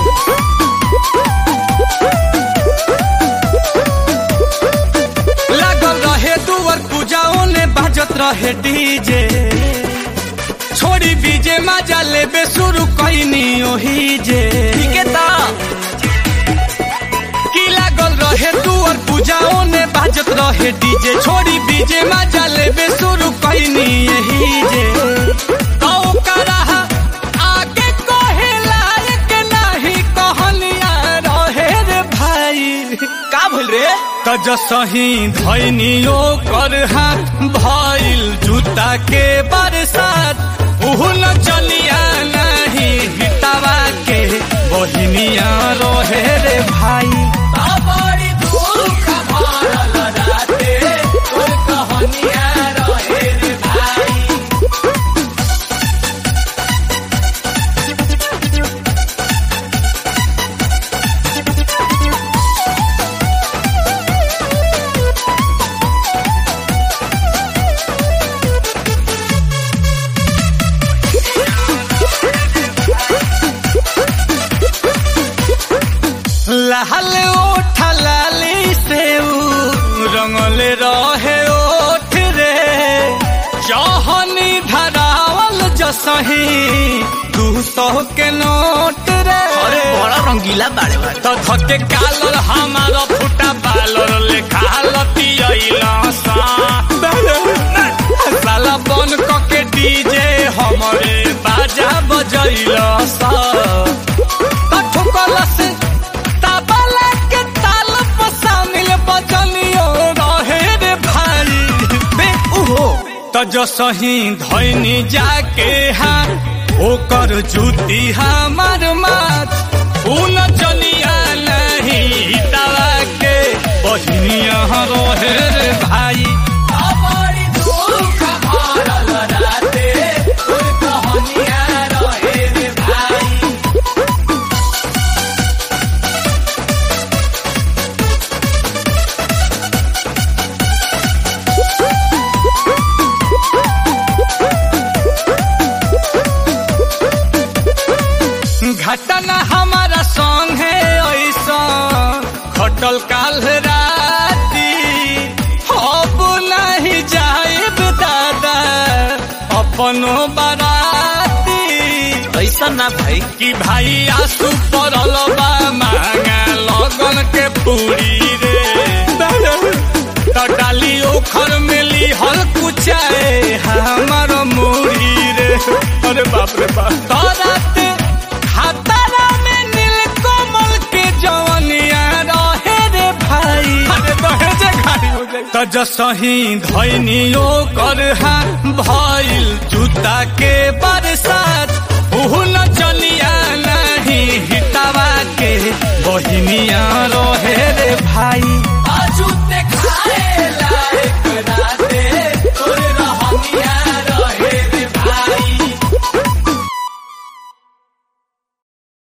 लागल रहे दुआर पूजाओं ने बाजत रहे डीजे, छोड़ी बीजे मजा लेबे शुरू कईनी ओही जे। की लागल रहे दुआर पूजाओं ने बाजत रहे डीजे, छोड़ी बीजे मजा लेबे शुरू कईनी यही जे। आगे कहे लायक नहीं कहलिया रहे रे भाई। का भइल रे? तजसही धैनियो कर हाथ भइल जूता के बरसात। उहु न चलिया नहीं हितावा के बहिनिया रहे रे भाई। बड़ी दुख भरल राते तोर कहानिया रहे रे भाई। लाल ओठ लाली से रंगले रहे ओठ रे, जहनी धरावल जसही 200 के नोट रे। अरे बड़ा रंगीला बाड़े बा। तो धके कालर हमारा फुटा बालर लेखा लतियला साला बन के डीजे हमरे बाजा बजैला सा। ठुकला से ताबला के ताल पर शामिल बजनियो रहे रे भाई। बे उहो तजसही धैनी जाके हाँ ओकर जूती हमार माथ। उन चलिया नहीं तवा के बहिनिया रहे रे भाई। बड़ी दुख भरल राते तोर कहानिया रहे रे भाई। घटना हमारा संग है ऐसा खटल काल राती। अब नहीं जाइब दादा अपनो बाराती। ऐसा ना भाई कि भाई आंसू पड़ल बा मांगा लगन के पूरी रे। तो डाली ओखर मिली हर कुचाए हमार मुड़ी रे। अरे बाप रे बाप। तराते हातारा में नील कमल के जवनिया रहे रे भाई। अरे दहेज घाई हो जाए। तजसही धैनियो कर हाथ भइल जूता के बरसात। उहु न चलिया नहीं हितावा के बहिनिया रहे रे